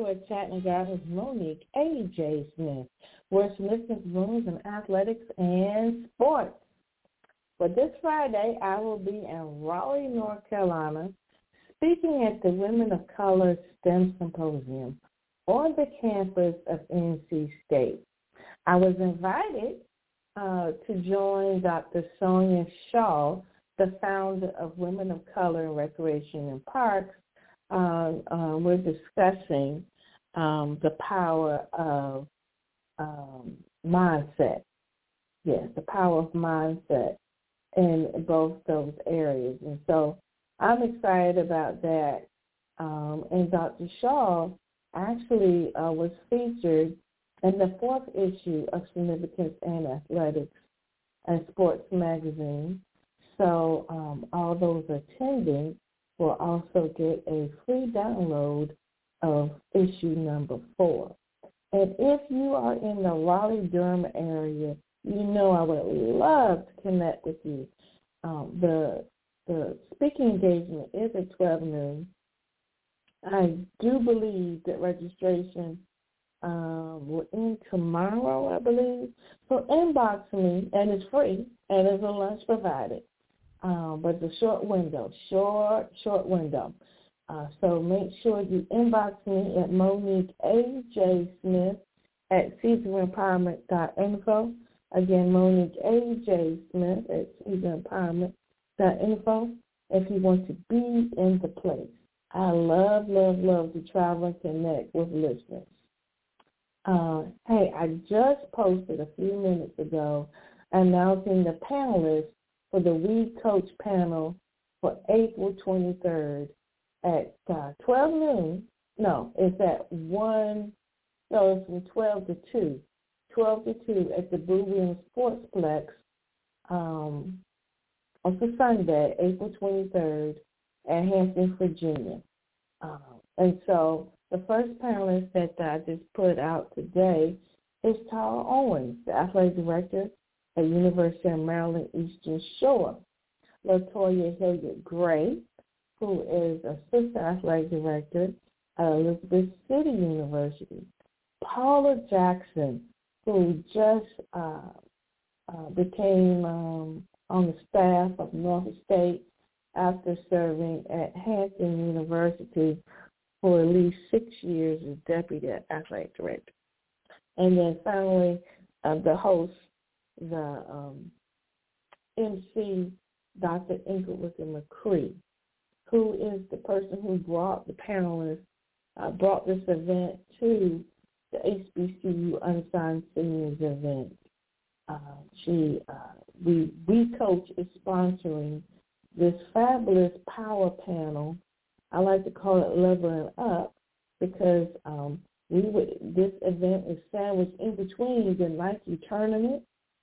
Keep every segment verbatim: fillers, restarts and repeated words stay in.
we're chatting about is Monique A J. Smith. We're Smith's Rooms in Athletics and Sports. But this Friday, I will be in Raleigh, North Carolina, speaking at the Women of Color STEM Symposium on the campus of N C State. I was invited uh, to join Doctor Sonia Shaw, the founder of Women of Color in Recreation and Parks. Uh, uh, we're discussing um, the power of um, mindset. Yes, the power of mindset in both those areas. And so I'm excited about that. Um, and Doctor Shaw actually uh, was featured in the fourth issue of Significance in Athletics and Sports magazine. So um, all those attending will also get a free download of issue number four. And if you are in the Raleigh-Durham area, you know I would love to connect with you. Um, the the speaking engagement is at twelve noon. I do believe that registration um, will end tomorrow, I believe. So inbox me, and it's free, and there's a lunch provided. Um, but it's a short window, short, short window. Uh, so make sure you inbox me at Monique A J. Smith at Caesar Empowerment dot info. Again, Monique A J. Smith at Caesar Empowerment dot info if you want to be in the place. I love, love, love to travel and connect with listeners. Uh, hey, I just posted a few minutes ago announcing the panelists for the We Coach panel for April twenty-third at uh, twelve noon. No, it's at one, no, it's from twelve to two. twelve to two at the Blue Wing Sportsplex um, on for Sunday, April twenty-third at Hampton, Virginia. Um, and so the first panelist that I just put out today is Tara Owens, the athletic director at University of Maryland Eastern Shore. LaToya Hilliard Gray, who is assistant athletic director at Elizabeth City University. Paula Jackson, who just uh, uh, became um, on the staff of Norfolk State after serving at Hampton University for at least six years as deputy athletic director. And then finally, uh, the host, the um, M C, Doctor Inglewood McCree, who is the person who brought the panelists, uh, brought this event to the H B C U Unsigned Seniors event. Uh, she, uh, we, we Coach is sponsoring this fabulous power panel. I like to call it Leveling Up because um, we would, this event is sandwiched in between the Nike tournament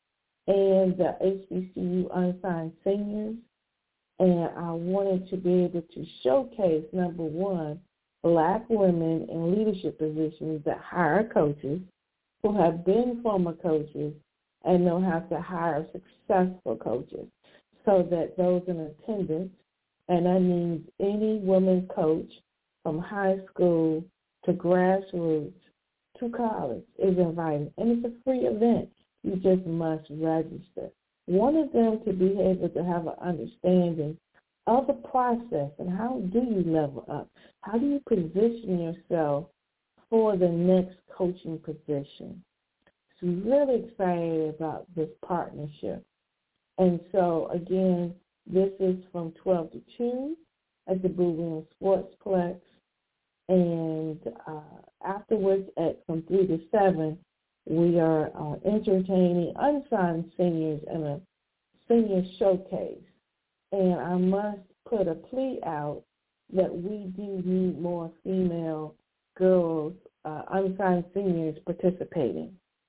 and the H B C U Unsigned Seniors. And I wanted to be able to showcase, number one, Black women in leadership positions that hire coaches who have been former coaches and know how to hire successful coaches so that those in attendance, and that means any woman coach from high school to grassroots to college, is invited. And it's a free event. You just must register. One of them to be able to have an understanding of the process and how do you level up? How do you position yourself for the next coaching position? So I'm really excited about this partnership. And so, again, this is from twelve to two at the Blue Wing Sportsplex. And uh, afterwards, at from three to seven, we are uh, entertaining unsigned seniors in a senior showcase. And I must put a plea out that we do need more female girls, uh, unsigned seniors participating.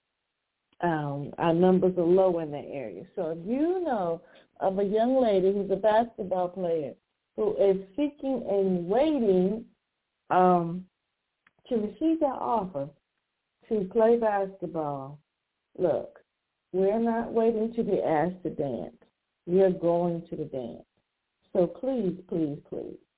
Um, our numbers are low in that area. So if you know of a young lady who's a basketball player who is seeking and waiting um, to receive that offer to play basketball, look, we're not waiting to be asked to dance. We're going to the dance. So please, please, please,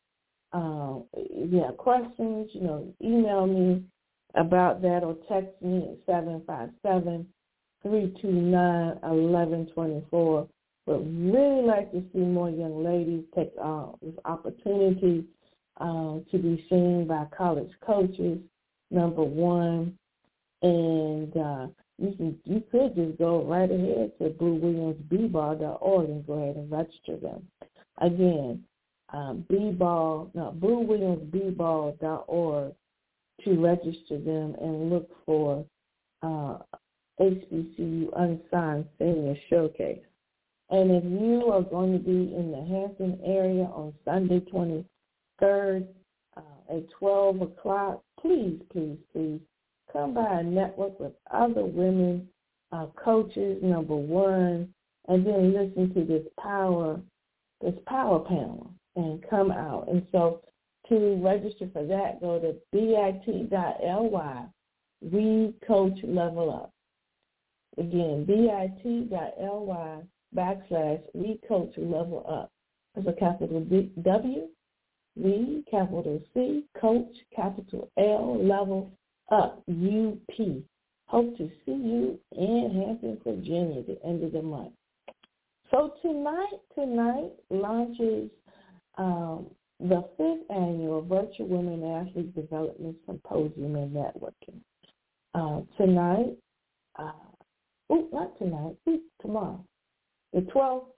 Um, yeah, questions, you know, email me about that or text me at seven five seven, three two nine, one one two four. But really like to see more young ladies take uh, this opportunity uh, to be seen by college coaches, number one. And uh, you can you could just go right ahead to blue williams b ball dot org and go ahead and register them. Again, um, B-ball, no, blue williams b ball dot org to register them and look for uh, H B C U Unsigned Senior Showcase. And if you are going to be in the Hampton area on Sunday twenty-third uh, at twelve o'clock, please, please, please come by and network with other women uh, coaches, number one, and then listen to this power, this power panel and come out. And so to register for that, go to bit dot l y, We Coach Level Up. Again, bit dot l y backslash We Coach Level Up. That's a capital D, W, We, capital C, Coach, capital L, Level Up, U P. Hope to see you in Hampton, Virginia at the end of the month. So tonight, tonight launches um, the fifth annual Virtual Women Athlete Development Symposium and Networking. Uh, tonight, uh, oh, not tonight, tomorrow, the twelfth.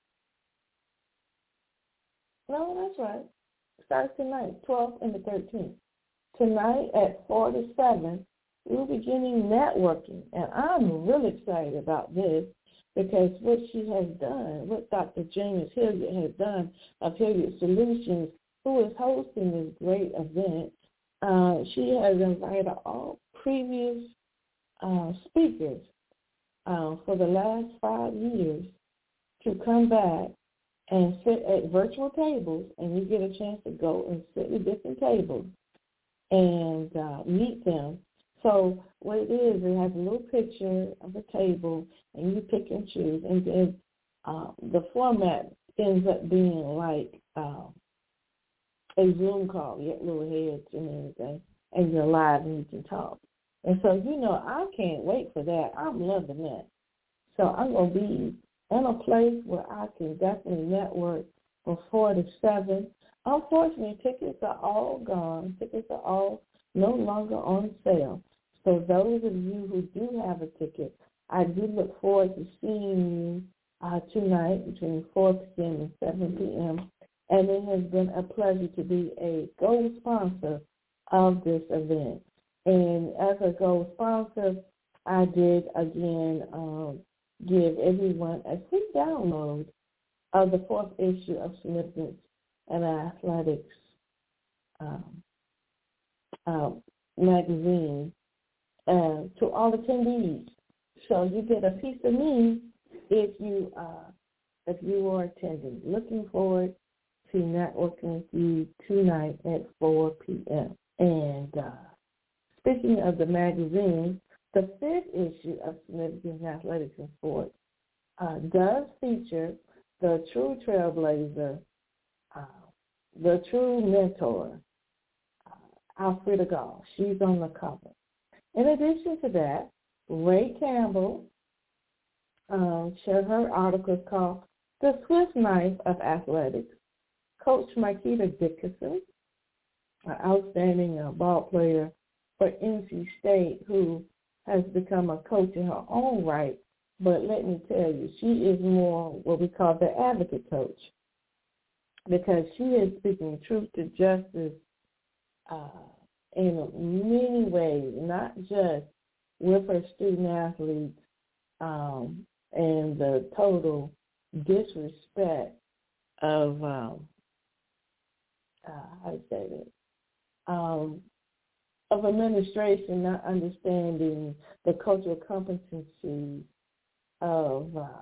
No, that's right. Starts tonight, twelfth and the thirteenth. Tonight at four to seven, we're beginning networking, and I'm really excited about this because what she has done, what Doctor James Hilliard has done of Hilliard Solutions, who is hosting this great event, uh, she has invited all previous uh, speakers uh, for the last five years to come back and sit at virtual tables, and you get a chance to go and sit at different tables and uh, meet them. So what it is, it has a little picture of a table, and you pick and choose, and then uh, the format ends up being like uh, a Zoom call. You get little heads and everything, and you're live and you can talk. And so, you know, I can't wait for that. I'm loving that. So I'm going to be in a place where I can definitely network from four to seven. Unfortunately, tickets are all gone. Tickets are all no longer on sale. So those of you who do have a ticket, I do look forward to seeing you uh, tonight between four p.m. and seven p.m. And it has been a pleasure to be a gold sponsor of this event. And as a gold sponsor, I did, again, um, give everyone a free download of the fourth issue of Significance and Athletics um, uh, magazine uh, to all attendees. So you get a piece of me if you uh, if you are attending. Looking forward to networking with you tonight at four p.m. And uh, speaking of the magazine, the fifth issue of Significance Athletics and Sports uh, does feature the true trailblazer, uh, the true mentor, uh, Alfreda Gall. She's on the cover. In addition to that, Ray Campbell um, shared her article called The Swift Knife of Athletics. Coach Makita Dickinson, an outstanding uh, ball player for N C State, who has become a coach in her own right, but let me tell you, she is more what we call the advocate coach, because she is speaking truth to justice uh, in many ways, not just with her student athletes um, and the total disrespect of, um, uh, how to say that, um, of administration not understanding the cultural competencies of uh,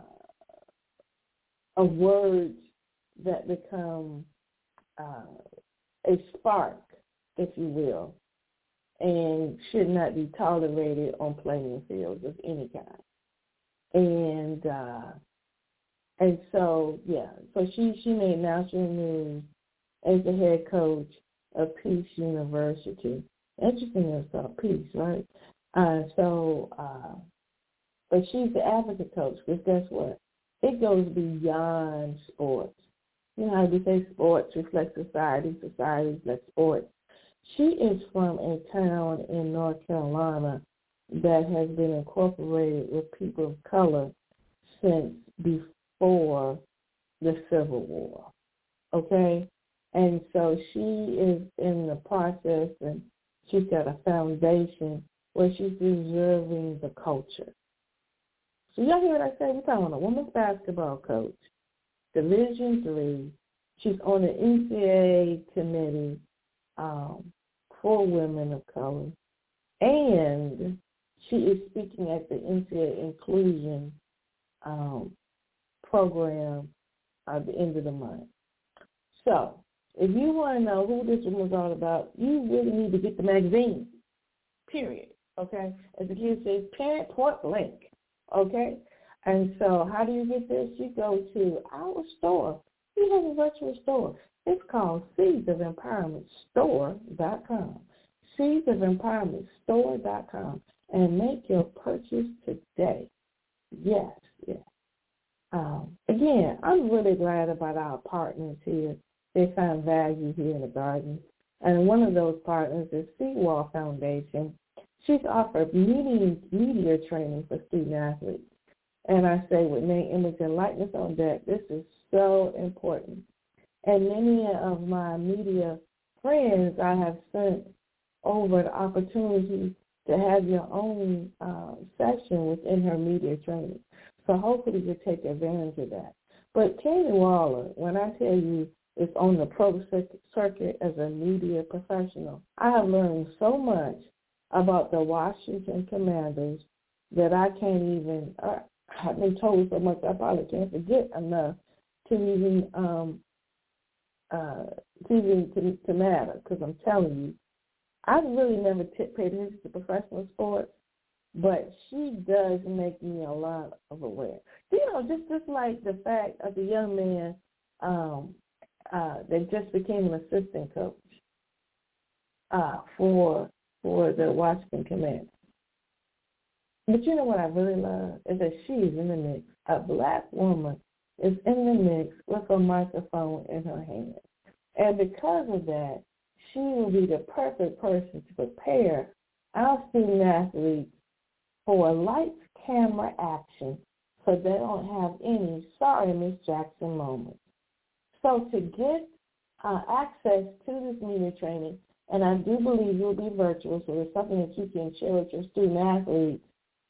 of words that become uh, a spark, if you will, and should not be tolerated on playing fields of any kind. And uh, and so yeah, so she she made national news as the head coach of Peace University. Interesting, it's called Peace, right? Uh, so, uh, but she's the advocate coach, because guess what? It goes beyond sports. You know how we say sports reflect society, society reflects sports. She is from a town in North Carolina that has been incorporated with people of color since before the Civil War, okay? And so she is in the process, and she's got a foundation where she's preserving the culture. So y'all hear what I say? We're talking about a women's basketball coach, Division Three. She's on the N C double A committee um, for women of color, and she is speaking at the N C double A inclusion um, program at the end of the month. So if you want to know who this woman was all about, you really need to get the magazine, period, okay? As the kids say, parent point blank, okay? And so how do you get this? You go to our store. We have a virtual store. It's called seeds of empowerment store dot com, seeds of empowerment store dot com, and make your purchase today. Yes, yes. Um, again, I'm really glad about our partners here. They find value here in the garden. And one of those partners is Seawall Foundation. She's offered media, media training for student athletes. And I say with name, image, and likeness on deck, this is so important. And many of my media friends, I have sent over the opportunity to have your own uh, session within her media training. So hopefully you take advantage of that. But Kenny Waller, when I tell you it's on the pro circuit as a media professional, I have learned so much about the Washington Commanders that I can't even, I, I've been told so much I probably can't forget enough to even, um, uh, to, even to, to matter, because I'm telling you, I've really never t- paid attention to professional sports, but she does make me a lot of aware. You know, just, just like the fact of the young man um, uh, that just became an assistant coach uh, for for the Washington Commanders. But you know what I really love is that she's in the mix. A black woman is in the mix with a microphone in her hand. And because of that, she will be the perfect person to prepare our student athletes for lights, camera, action, so they don't have any sorry Miss Jackson moments. So to get uh, access to this media training, and I do believe it will be virtual, so it's something that you can share with your student athletes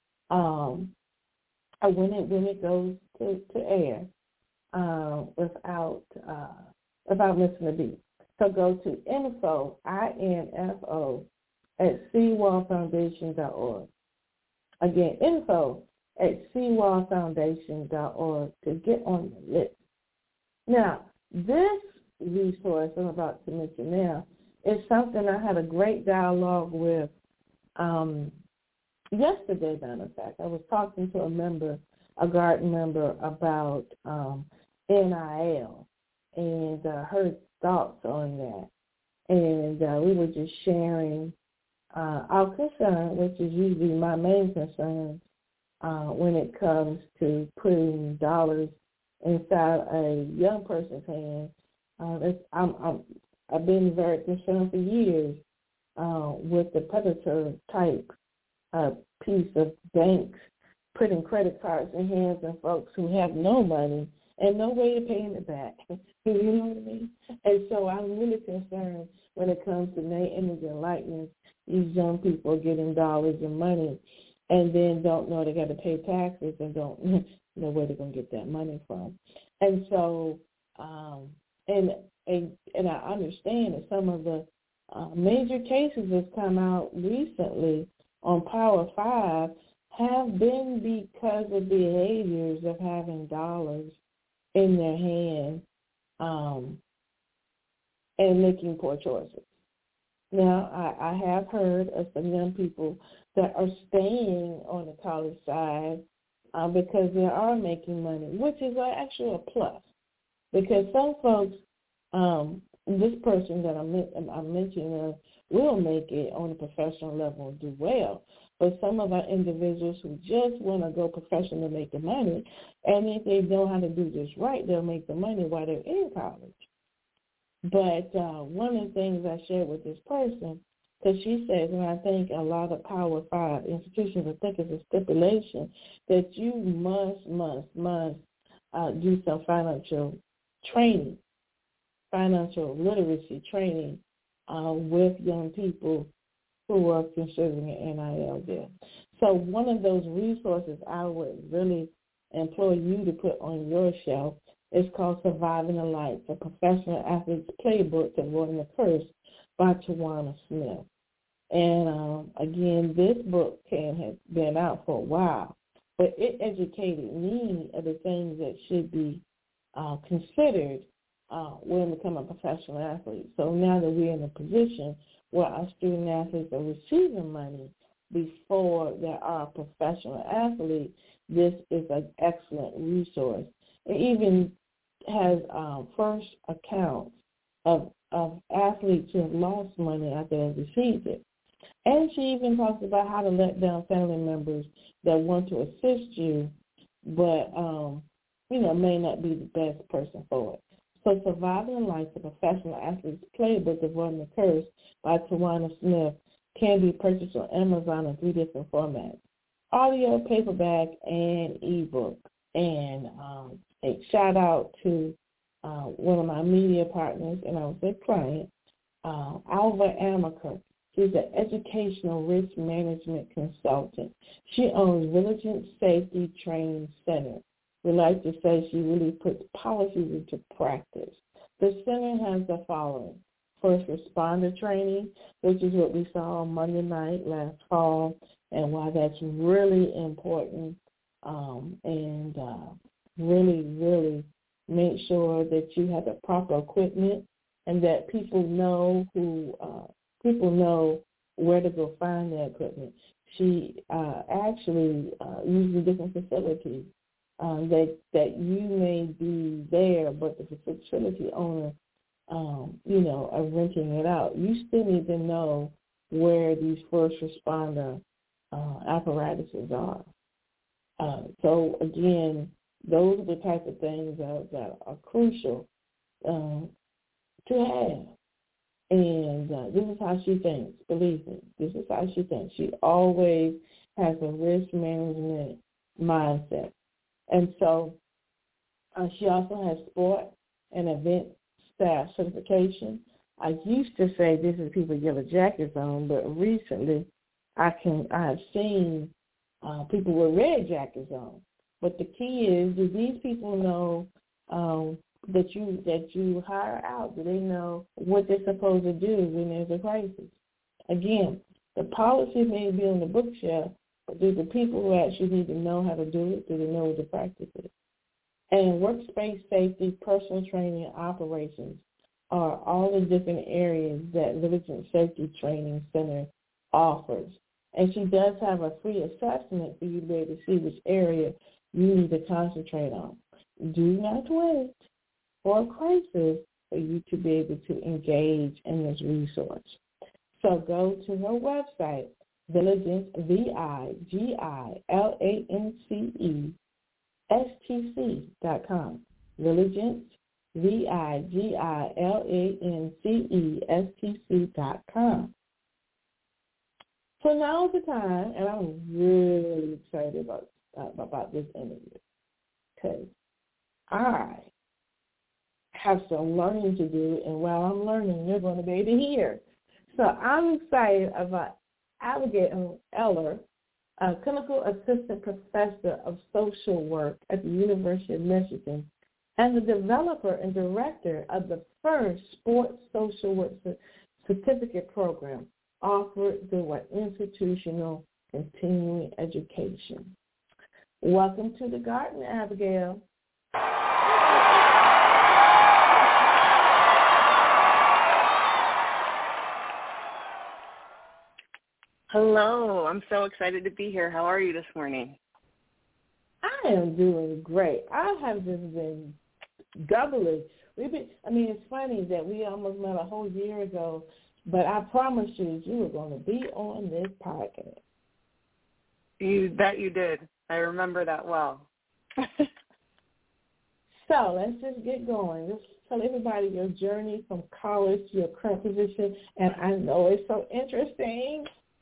um, when it when it goes to, to air uh, without uh, without missing a beat. So go to info, I N F O, at seawall foundation dot org. Again, info at seawall foundation dot org to get on the list. Now, this resource I'm about to mention now is something I had a great dialogue with um, yesterday, matter of fact. I was talking to a member, a garden member, about um, N I L and uh, her thoughts on that. And uh, we were just sharing uh, our concern, which is usually my main concern uh, when it comes to putting dollars inside a young person's hand. Uh, it's, I'm, I'm, I've been very concerned for years uh, with the predator type uh, piece of banks putting credit cards in hands of folks who have no money and no way of paying it back. You know what I mean? And so I'm really concerned when it comes to name, image, and likeness. These young people are getting dollars and money and then don't know they got to pay taxes and don't know where they're going to get that money from. And so, um, and, and and I understand that some of the uh, major cases that's come out recently on Power Five have been because of behaviors of having dollars in their hand um, and making poor choices. Now, I, I have heard of some young people that are staying on the college side uh, because they are making money, which is actually a plus. Because some folks, um, this person that I'm, I'm mentioning uh, will make it on a professional level and do well. But some of our individuals who just want to go professional to make the money, and if they know how to do this right, they'll make the money while they're in college. But uh, one of the things I shared with this person, because she says, and I think a lot of Power Five institutions, I think it's a stipulation that you must, must, must uh, do some financial training, financial literacy training uh, with young people who are considering an N I L deal. So one of those resources I would really implore you to put on your shelf is called Surviving the Life, a Professional Athlete's Playbook to Avoiding the Curse by Tawana Smith. And um, again, this book can have been out for a while, but it educated me of the things that should be uh, considered uh, when becoming a professional athlete. So now that we're in a position where our student athletes are receiving money before they are a professional athlete, this is an excellent resource. It even has um, first accounts of, of athletes who have lost money after they've received it. And she even talks about how to let down family members that want to assist you, but, um, you know, may not be the best person for it. So Surviving Life, the Professional Athlete's Playbook, Avoiding the Curse by Tawana Smith can be purchased on Amazon in three different formats: audio, paperback, and ebook. And um, a shout out to uh, one of my media partners, and I was a client, uh, Alva Amaker. She's an educational risk management consultant. She owns Vigilant Safety Training Center. We like to say she really puts policies into practice. The center has the following: first responder training, which is what we saw on Monday night last fall, and why that's really important, um, and uh, really, really make sure that you have the proper equipment and that people know who uh, people know where to go find that equipment. She uh, actually uh, uses different facilities um, that that you may be there, but the facility owner, um, you know, are renting it out. You still need to know where these first responder uh, apparatuses are. Uh, so again, those are the type of things that, that are crucial um, to have. And uh, this is how she thinks. Believe me, this is how she thinks. She always has a risk management mindset. And so uh, she also has sport and event staff certification. I used to say this is people with yellow jackets on, but recently I can I have seen uh, people with red jackets on. But the key is, do these people know um, that you that you hire out? Do they know what they're supposed to do when there's a crisis? Again, the policy may be on the bookshelf, but do the people who actually need to know how to do it? Do they know what the practice is? And workspace safety, personal training, and operations are all the different areas that Vigilant Safety Training Center offers. And she does have a free assessment for you to be able to see which area you need to concentrate on. Do not wait for a crisis for you to be able to engage in this resource. So go to her website, Vigilance, V I G I L A N C E, S T C dot com. Vigilance, V I G I L A N C E, S T C dot com. So now is the time, and I'm really excited about uh, about this interview, because I have some learning to do, and while I'm learning, you're going to be able to hear. So I'm excited about Abigail Eller, a clinical assistant professor of social work at the University of Michigan, and the developer and director of the first sports social work certificate program offered through an institutional continuing education. Welcome to the garden, Abigail. Hello. I'm so excited to be here. How are you this morning? I am doing great. I have just been doubly we've been, I mean, it's funny that we almost met a whole year ago, but I promised you you were going to be on this podcast. You bet you did. I remember that well. So let's just get going. Just tell everybody your journey from college to your current position, and I know it's so interesting.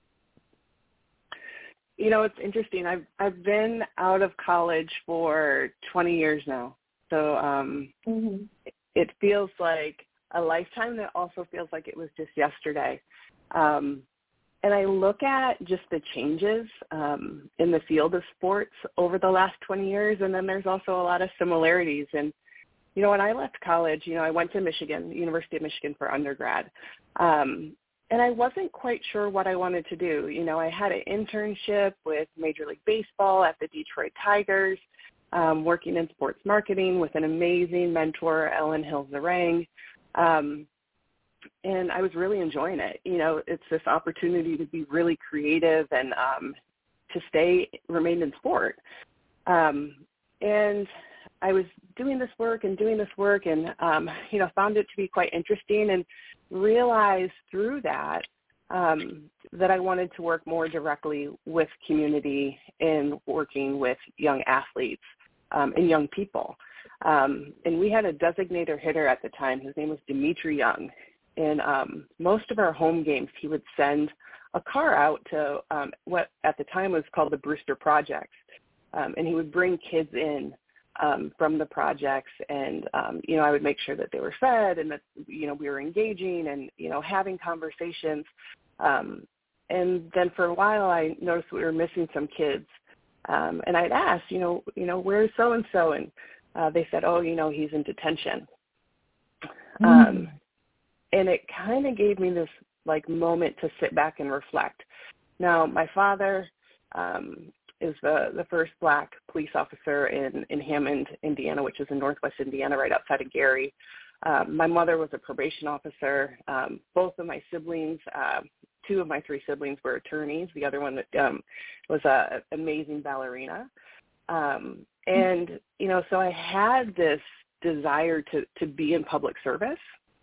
You know, it's interesting. I've I've been out of college for twenty years now, so um, mm-hmm. it, it feels like a lifetime. That also feels like it was just yesterday. Um, and I look at just the changes um, in the field of sports over the last twenty years, and then there's also a lot of similarities. And, you know, when I left college, you know, I went to Michigan, University of Michigan for undergrad, um, and I wasn't quite sure what I wanted to do. You know, I had an internship with Major League Baseball at the Detroit Tigers, um, working in sports marketing with an amazing mentor, Ellen Hill-Zarang. Um, And I was really enjoying it. You know, it's this opportunity to be really creative and um, to stay, remain in sport. Um, and I was doing this work and doing this work and, um, you know, found it to be quite interesting and realized through that um, that I wanted to work more directly with community and working with young athletes um, and young people. Um, and we had a designated hitter at the time. His name was Dimitri Young. And um, most of our home games, he would send a car out to um, what at the time was called the Brewster Projects. Um, and he would bring kids in um, from the projects. And, um, you know, I would make sure that they were fed and that, you know, we were engaging and, you know, having conversations. Um, and then for a while, I noticed we were missing some kids. Um, and I'd ask, you know, you know, where's so-and-so? And uh, they said, oh, you know, he's in detention. Mm. Um And it kind of gave me this, like, moment to sit back and reflect. Now, my father um, is the, the first black police officer in, in Hammond, Indiana, which is in northwest Indiana, right outside of Gary. Um, my mother was a probation officer. Um, both of my siblings, uh, two of my three siblings were attorneys. The other one um, was an amazing ballerina. Um, and, you know, so I had this desire to, to be in public service.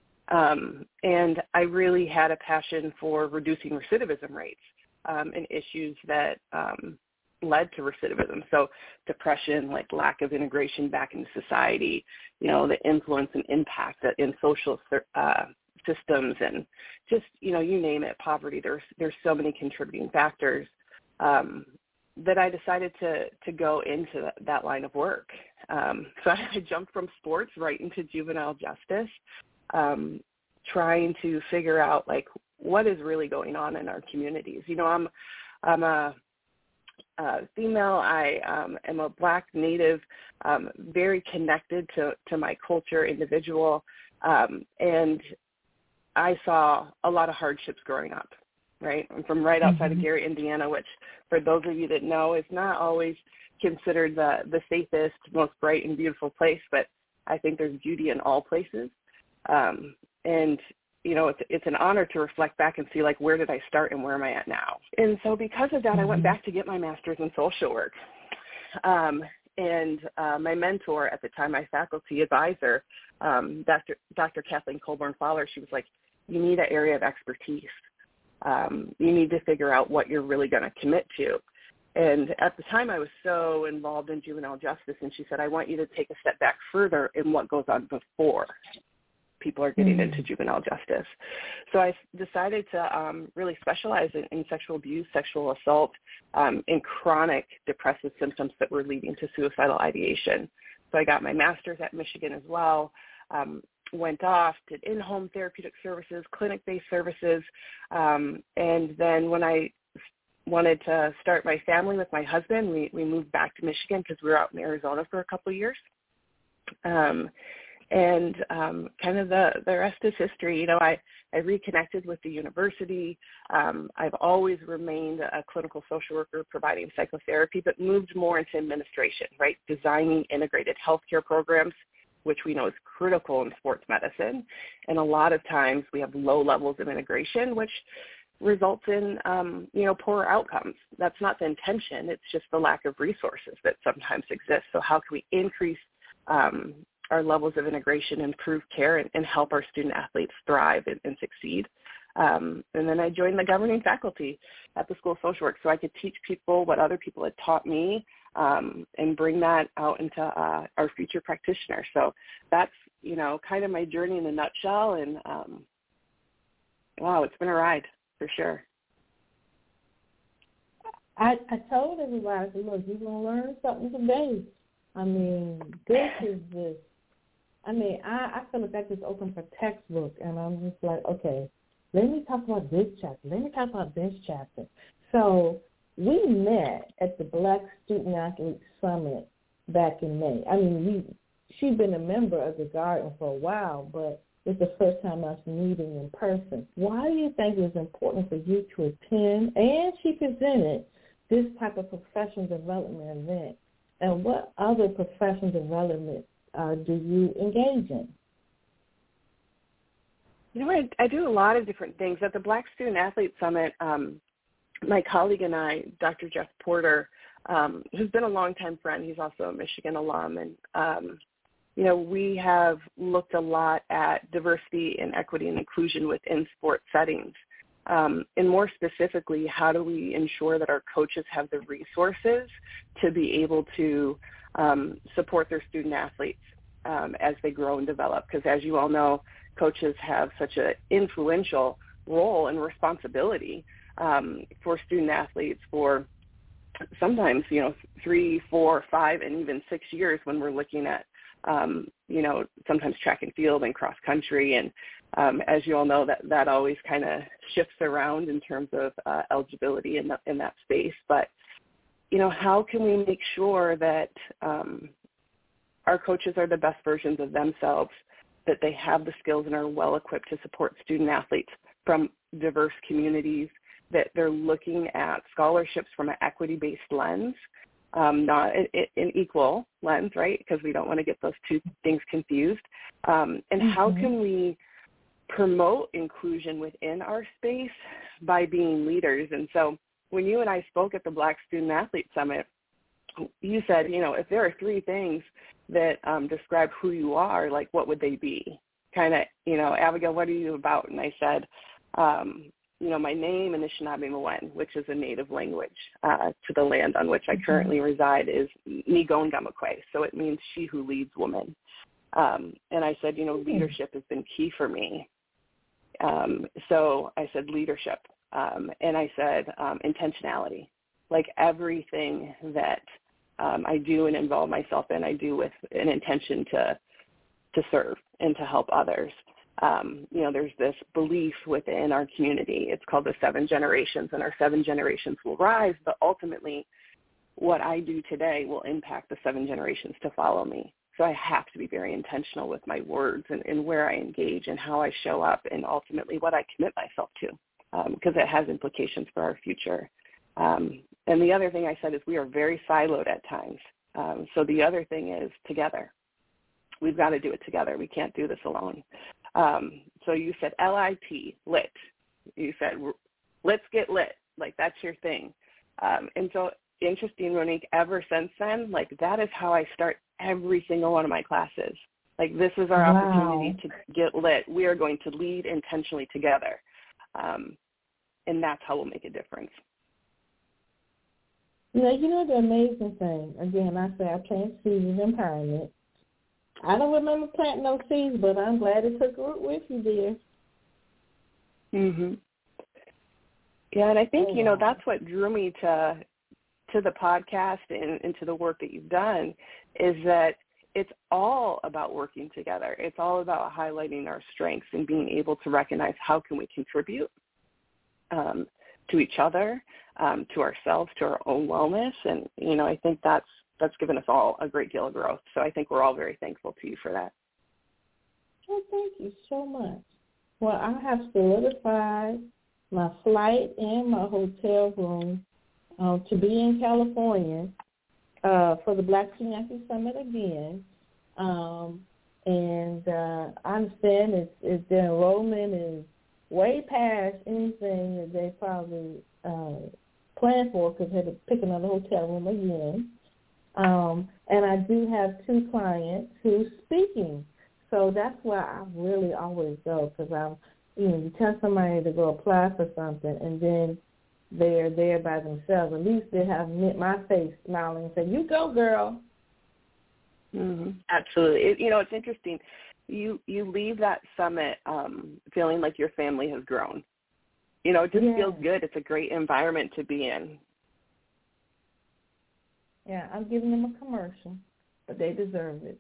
Um, and I really had a passion for reducing recidivism rates um, and issues that um, led to recidivism. So depression, like lack of integration back into society, you know, the influence and impact that in social uh, systems and just, you know, you name it, poverty. There's there's so many contributing factors um, that I decided to to go into that, that line of work. Um, so I jumped from sports right into juvenile justice. Um, trying to figure out like what is really going on in our communities. You know, I'm I'm a, a female. I um, am a Black Native, um, very connected to, to my culture, individual, um, and I saw a lot of hardships growing up. Right, I'm from right outside mm-hmm. of Gary, Indiana, which for those of you that know is not always considered the the safest, most bright and beautiful place, but I think there's beauty in all places. Um, and, you know, it's, it's an honor to reflect back and see, like, where did I start and where am I at now? And so because of that, mm-hmm. I went back to get my master's in social work. Um, and uh, my mentor at the time, my faculty advisor, um, Doctor Doctor Kathleen Colburn Fowler, she was like, you need an area of expertise. Um, you need to figure out what you're really going to commit to. And at the time, I was so involved in juvenile justice, and she said, I want you to take a step back further in what goes on before people are getting mm-hmm. into juvenile justice. So I decided to um, really specialize in, in sexual abuse, sexual assault, um, and chronic depressive symptoms that were leading to suicidal ideation. So I got my master's at Michigan as well, um, went off, did in-home therapeutic services, clinic-based services, um, and then when I wanted to start my family with my husband, we, we moved back to Michigan because we were out in Arizona for a couple of years. Um, And um, kind of the, the rest is history. You know, I, I reconnected with the university. Um, I've always remained a clinical social worker providing psychotherapy, but moved more into administration, right, designing integrated healthcare programs, which we know is critical in sports medicine. And a lot of times we have low levels of integration, which results in, um, you know, poor outcomes. That's not the intention. It's just the lack of resources that sometimes exist. So how can we increase um our levels of integration, improve care, and, and help our student athletes thrive and, and succeed. Um, and then I joined the governing faculty at the School of Social Work so I could teach people what other people had taught me um, and bring that out into uh, our future practitioners. So that's, you know, kind of my journey in a nutshell. And, um, wow, it's been a ride for sure. I, I told everybody, I said, look, you're going to learn something today. I mean, this is just, I mean, I, I feel like I just opened a textbook, and I'm just like, okay, let me talk about this chapter. Let me talk about this chapter. So we met at the Black Student Athlete Summit back in May. I mean, we she'd been a member of the Garden for a while, but it's the first time us meeting in person. Why do you think it was important for you to attend? And she presented this type of professional development event. And what other professional development uh, do you engage in? You know, I, I do a lot of different things. At the Black Student Athlete Summit, um, my colleague and I, Doctor Jeff Porter, um, who's been a longtime friend, he's also a Michigan alum, and, um, you know, we have looked a lot at diversity and equity and inclusion within sport settings. Um, and more specifically, how do we ensure that our coaches have the resources to be able to um, support their student athletes um, as they grow and develop? Because as you all know, coaches have such an influential role and responsibility um, for student athletes for sometimes, you know, three, four, five, and even six years when we're looking at, um, you know, sometimes track and field and cross country. And um, as you all know, that, that always kind of shifts around in terms of uh, eligibility in, the, in that space. But, you know, how can we make sure that um, our coaches are the best versions of themselves, that they have the skills and are well-equipped to support student athletes from diverse communities, that they're looking at scholarships from an equity-based lens, um, not an equal lens, right, because we don't want to get those two things confused. Um, and mm-hmm. how can we promote inclusion within our space by being leaders? And so when you and I spoke at the Black Student Athlete Summit, you said, you know, if there are three things that um, describe who you are, like what would they be? Kind of, you know, Abigail, what are you about? And I said, um, you know, my name, Anishinaabe-Mwen, which is a native language uh, to the land on which I currently reside, is Nigongamakwe. So it means she who leads woman. Um, and I said, you know, leadership has been key for me. Um, so I said leadership. Um, and I said um, intentionality. Like everything that um, I do and involve myself in, I do with an intention to to serve and to help others. Um, you know, there's this belief within our community. It's called the seven generations, and our seven generations will rise, but ultimately what I do today will impact the seven generations to follow me. So I have to be very intentional with my words and, and where I engage and how I show up and ultimately what I commit myself to, because um, it has implications for our future. Um, and the other thing I said is we are very siloed at times. Um, so the other thing is together. We've got to do it together. We can't do this alone. Um, so you said L I T, lit. You said, let's get lit. Like, that's your thing. Um, and so interesting, Ronique, ever since then, like, that is how I start every single one of my classes. Like, this is our wow. opportunity to get lit. We are going to lead intentionally together. Um, and that's how we'll make a difference. You know, you know the amazing thing, again, I say I plant seeds of empowerment. I don't remember planting those seeds, but I'm glad it took root with you, dear. Mhm. Yeah, and I think, oh, you know, wow. that's what drew me to to the podcast and, and to the work that you've done, is that it's all about working together. It's all about highlighting our strengths and being able to recognize how can we contribute um, to each other, um, to ourselves, to our own wellness. And, you know, I think that's that's given us all a great deal of growth. So I think we're all very thankful to you for that. Well, thank you so much. Well, I have solidified my flight and my hotel room uh, to be in California uh, for the Black Student Athlete Summit again. Um, and uh, I understand it's, it's the enrollment is way past anything that they probably uh, planned for, because they had to pick another hotel room again. Um, and I do have two clients who's speaking. So that's where I really always go, because I'm, you know, you tell somebody to go apply for something, and then they're there by themselves. At least they have met my face smiling and say, "You go, girl." Mm-hmm. Absolutely. It, you know, it's interesting. You you leave that summit um, feeling like your family has grown. You know, it just yeah. feels good. It's a great environment to be in. Yeah, I'm giving them a commercial, but they deserve it.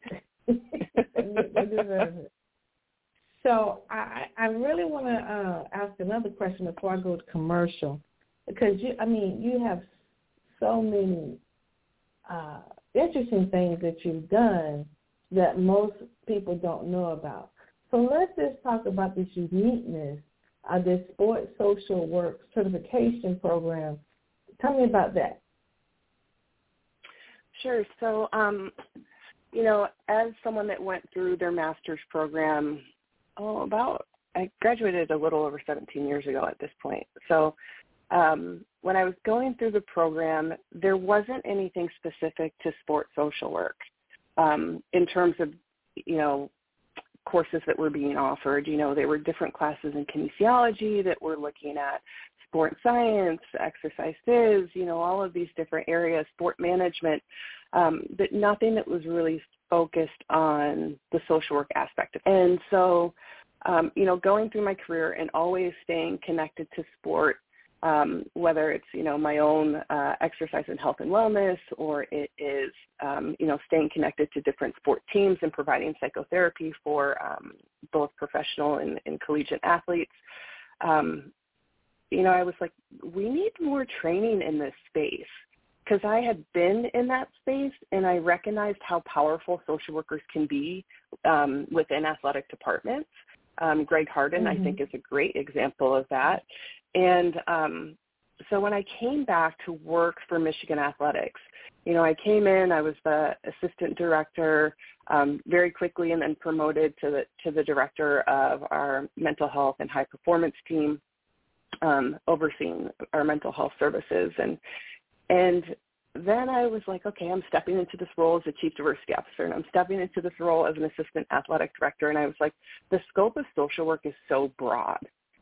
They deserve it. So I, I really want to uh, ask another question before I go to commercial, because you, I mean, you have so many uh, interesting things that you've done that most people don't know about. So let's just talk about this uniqueness of this sports social work certification program. Tell me about that. Sure. So, um, you know, as someone that went through their master's program, oh, about, I graduated a little over seventeen years ago at this point. So um, when I was going through the program, there wasn't anything specific to sports social work um, in terms of, you know, courses that were being offered. You know, there were different classes in kinesiology that were looking at sport science, exercise phys, you know, all of these different areas, sport management, um, but nothing that was really focused on the social work aspect. And so, um, you know, going through my career and always staying connected to sport, um, whether it's, you know, my own uh, exercise and health and wellness, or it is, um, you know, staying connected to different sport teams and providing psychotherapy for um, both professional and, and collegiate athletes. Um, you know, I was like, we need more training in this space, because I had been in that space and I recognized how powerful social workers can be um, within athletic departments. Um, Greg Harden, mm-hmm. I think, is a great example of that. And um, so when I came back to work for Michigan Athletics, you know, I came in, I was the assistant director um, very quickly, and then promoted to the to the director of our mental health and high performance team, um, overseeing our mental health services. And and then I was like, okay, I'm stepping into this role as a chief diversity officer, and I'm stepping into this role as an assistant athletic director. And I was like, the scope of social work is so broad.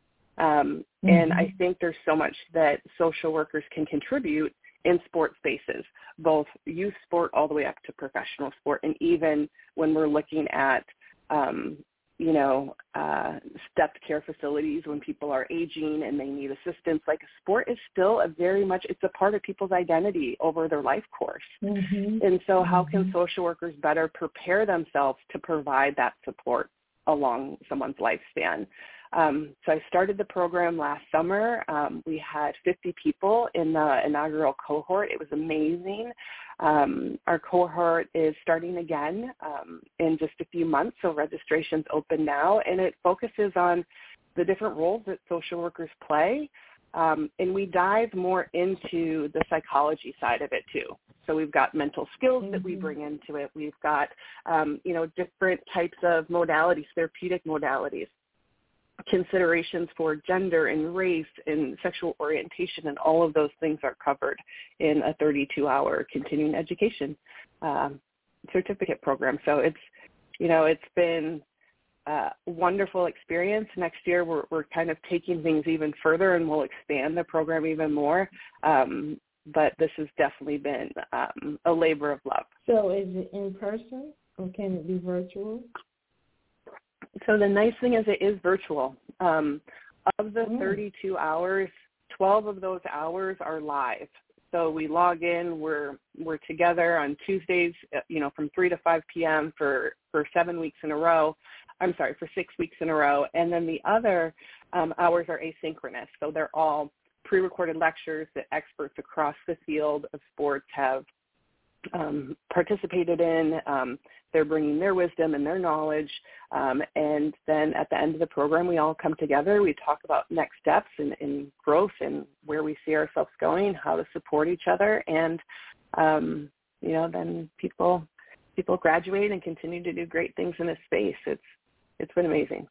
Um, mm-hmm. And I think there's so much that social workers can contribute in sport spaces, both youth sport all the way up to professional sport. And even when we're looking at, um, you know, uh, stepped care facilities when people are aging and they need assistance, like sport is still a very much, it's a part of people's identity over their life course. Mm-hmm. And so mm-hmm. how can social workers better prepare themselves to provide that support along someone's lifespan? Um, so I started the program last summer. Um, we had fifty people in the inaugural cohort. It was amazing. Um, our cohort is starting again um, in just a few months, so registration's open now, and it focuses on the different roles that social workers play, um, and we dive more into the psychology side of it too. So we've got mental skills mm-hmm. that we bring into it. We've got, um, you know, different types of modalities, therapeutic modalities, considerations for gender and race and sexual orientation, and all of those things are covered in a thirty-two hour continuing education um, certificate program. So it's, you know, it's been a wonderful experience. Next year we're, we're kind of taking things even further, and we'll expand the program even more. Um, but this has definitely been um, a labor of love. So is it in person or can it be virtual? So the nice thing is it is virtual. Um, of the mm. thirty-two hours, twelve of those hours are live. So we log in, we're we're together on Tuesdays, you know, from three to five p.m. for, for seven weeks in a row. I'm sorry, for six weeks in a row. And then the other um, hours are asynchronous. So they're all pre-recorded lectures that experts across the field of sports have um, participated in. Um, they're bringing their wisdom and their knowledge. Um, and then at the end of the program, we all come together. We talk about next steps and, and growth and where we see ourselves going, how to support each other. And, um, you know, then people people graduate and continue to do great things in this space. It's It's been amazing.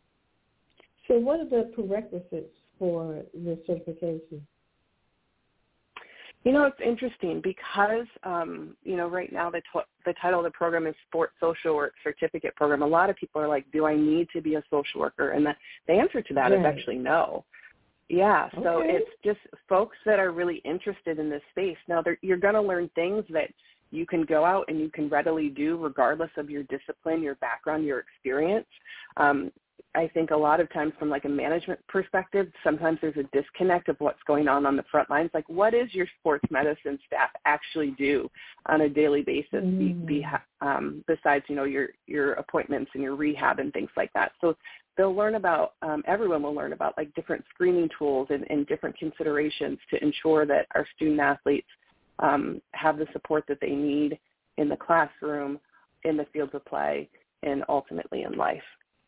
So what are the prerequisites for the certification? You know, it's interesting because, um, you know, right now the, t- the title of the program is Sports Social Work Certificate Program. A lot of people are like, do I need to be a social worker? And the, the answer to that right. is actually no. Yeah, so okay. it's just folks that are really interested in this space. Now, you're going to learn things that you can go out and you can readily do regardless of your discipline, your background, your experience. Um, I think a lot of times from like a management perspective, sometimes there's a disconnect of what's going on on the front lines. Like, what does your sports medicine staff actually do on a daily basis mm. be, be, um, besides, you know, your, your appointments and your rehab and things like that? So they'll learn about, um, everyone will learn about like different screening tools and, and different considerations to ensure that our student athletes um, have the support that they need in the classroom, in the fields of play, and ultimately in life.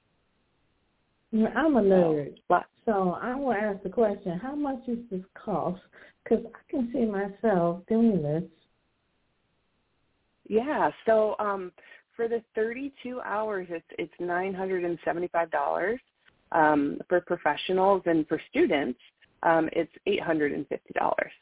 I'm a nerd, so I will ask the question, how much does this cost? Because I can see myself doing this. Yeah, so um, for the thirty-two hours, it's it's nine hundred seventy-five dollars. Um, for professionals and for students, um, it's eight hundred fifty dollars.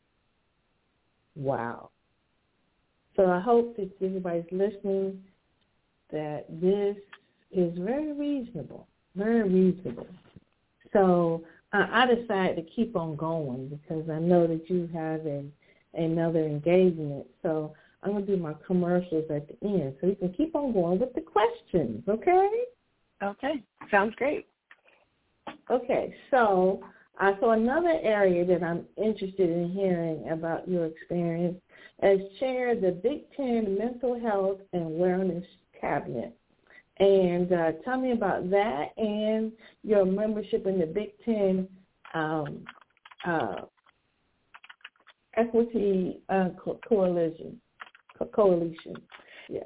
Wow. So I hope that everybody's listening that this is very reasonable. Very reasonable. So uh, I decided to keep on going because I know that you have a, another engagement. So I'm going to do my commercials at the end so you can keep on going with the questions, okay? Okay. Sounds great. Okay. So, uh, so another area that I'm interested in hearing about your experience as chair of the Big Ten Mental Health and Wellness Cabinet. And uh, tell me about that and your membership in the Big Ten um, uh, Equity uh, Co- Coalition. Co- coalition, yeah.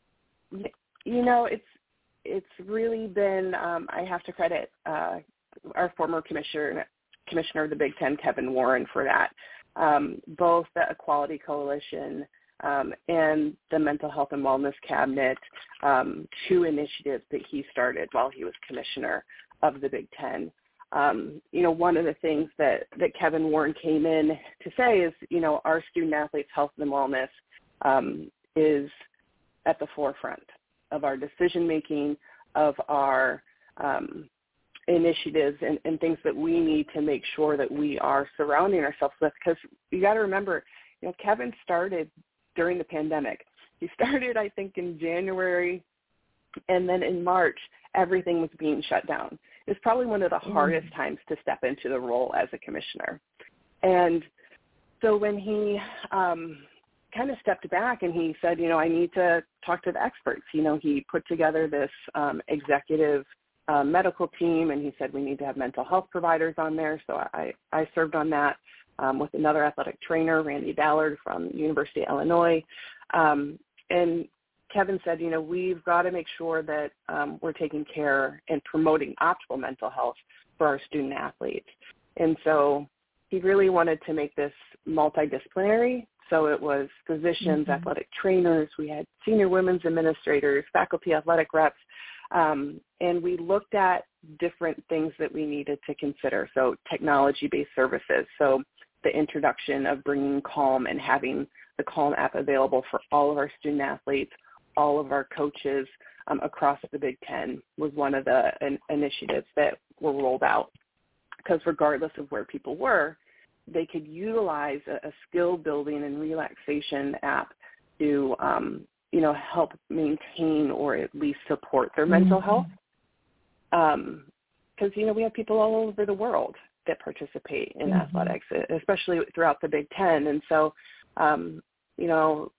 You know, it's it's really been. Um, I have to credit uh, our former commissioner, commissioner of the Big Ten, Kevin Warren, for that. Um, both the Equality Coalition. Um, and the Mental Health and Wellness Cabinet, um, two initiatives that he started while he was commissioner of the Big Ten. Um, you know, one of the things that, that Kevin Warren came in to say is, you know, our student athletes' health and wellness um, is at the forefront of our decision-making, of our um, initiatives and, and things that we need to make sure that we are surrounding ourselves with. Because you got to remember, you know, Kevin started during the pandemic. He started, I think, in January, and then in March, everything was being shut down. It was probably one of the mm. hardest times to step into the role as a commissioner. And so when he um, kind of stepped back and he said, you know, I need to talk to the experts, you know, he put together this um, executive uh, medical team, and he said we need to have mental health providers on there. So I, I served on that. Um, with another athletic trainer, Randy Ballard from the University of Illinois. Um, and Kevin said, you know, we've got to make sure that um, we're taking care and promoting optimal mental health for our student athletes. And so he really wanted to make this multidisciplinary. So it was physicians, mm-hmm. athletic trainers, we had senior women's administrators, faculty athletic reps, um, and we looked at different things that we needed to consider. So technology-based services. So the introduction of bringing Calm and having the Calm app available for all of our student athletes, all of our coaches um, across the Big Ten was one of the in- initiatives that were rolled out. Because regardless of where people were, they could utilize a, a skill building and relaxation app to, um, you know, help maintain or at least support their mm-hmm. mental health. Because, um, you know, we have people all over the world that participate in mm-hmm. athletics, especially throughout the Big Ten. And so, um, you know,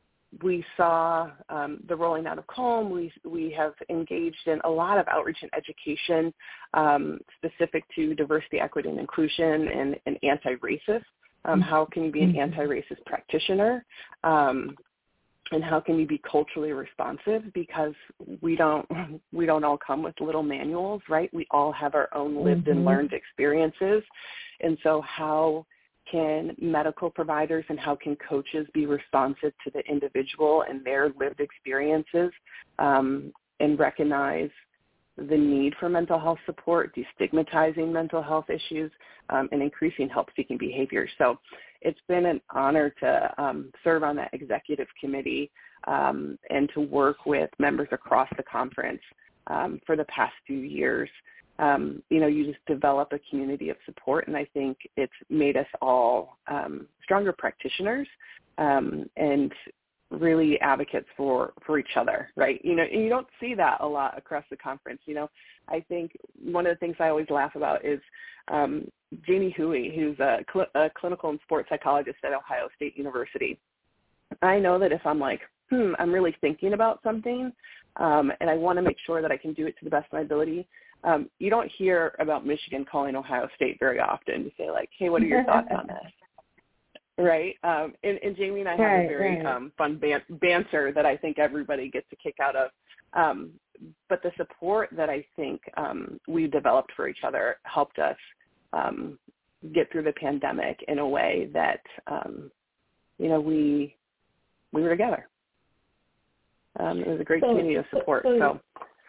we saw um, the rolling out of Calm. We we have engaged in a lot of outreach and education um, specific to diversity, equity, and inclusion and, and anti-racist. Um, how can you be an anti-racist practitioner? Um, and how can you be culturally responsive? Because we don't we don't all come with little manuals, right? We all have our own lived mm-hmm. and learned experiences. And so how can medical providers and how can coaches be responsive to the individual and their lived experiences um, and recognize the need for mental health support, destigmatizing mental health issues, um, and increasing help-seeking behavior. So it's been an honor to um, serve on that executive committee um, and to work with members across the conference um, for the past few years. Um, you know, you just develop a community of support, and I think it's made us all um, stronger practitioners um, and really advocates for, for each other, right? You know, and you don't see that a lot across the conference. You know, I think one of the things I always laugh about is um, Jamie Huey, who's a, cl- a clinical and sports psychologist at Ohio State University. I know that if I'm like, hmm, I'm really thinking about something um, and I want to make sure that I can do it to the best of my ability, um, you don't hear about Michigan calling Ohio State very often to say like, hey, what are your thoughts on this? Right. Um, and, and Jamie and I have right, a very right. um, fun ban- banter that I think everybody gets a kick out of. Um, but the support that I think um, we developed for each other helped us um, get through the pandemic in a way that, um, you know, we we were together. Um, it was a great so, community of support. So, so.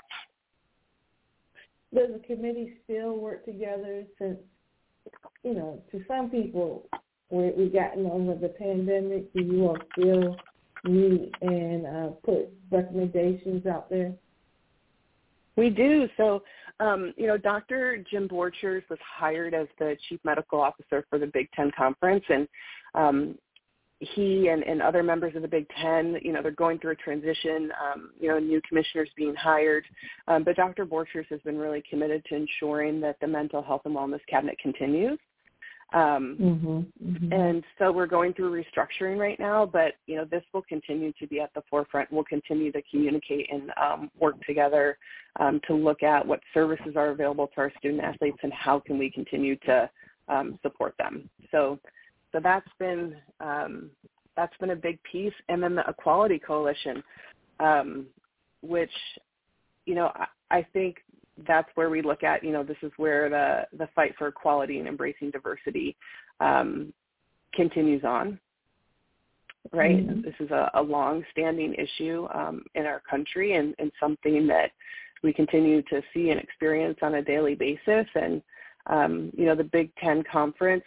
Does the committee still work together since, you know, to some people, we we gotten over the pandemic, do you all still meet and uh, put recommendations out there? We do. So, um, you know, Doctor Jim Borchers was hired as the chief medical officer for the Big Ten Conference, and um, he and, and other members of the Big Ten, you know, they're going through a transition, um, you know, new commissioners being hired. Um, but Doctor Borchers has been really committed to ensuring that the mental health and wellness cabinet continues. Um, mm-hmm, mm-hmm. And so we're going through restructuring right now, but, you know, this will continue to be at the forefront. We'll continue to communicate and um, work together um, to look at what services are available to our student athletes and how can we continue to um, support them. So, so that's been, um, that's been a big piece. And then the Equality Coalition, um, which, you know, I, I think that's where we look at, you know, this is where the, the fight for equality and embracing diversity um, continues on, right? Mm-hmm. This is a, a long-standing issue um, in our country and, and something that we continue to see and experience on a daily basis. And, um, you know, the Big Ten Conference,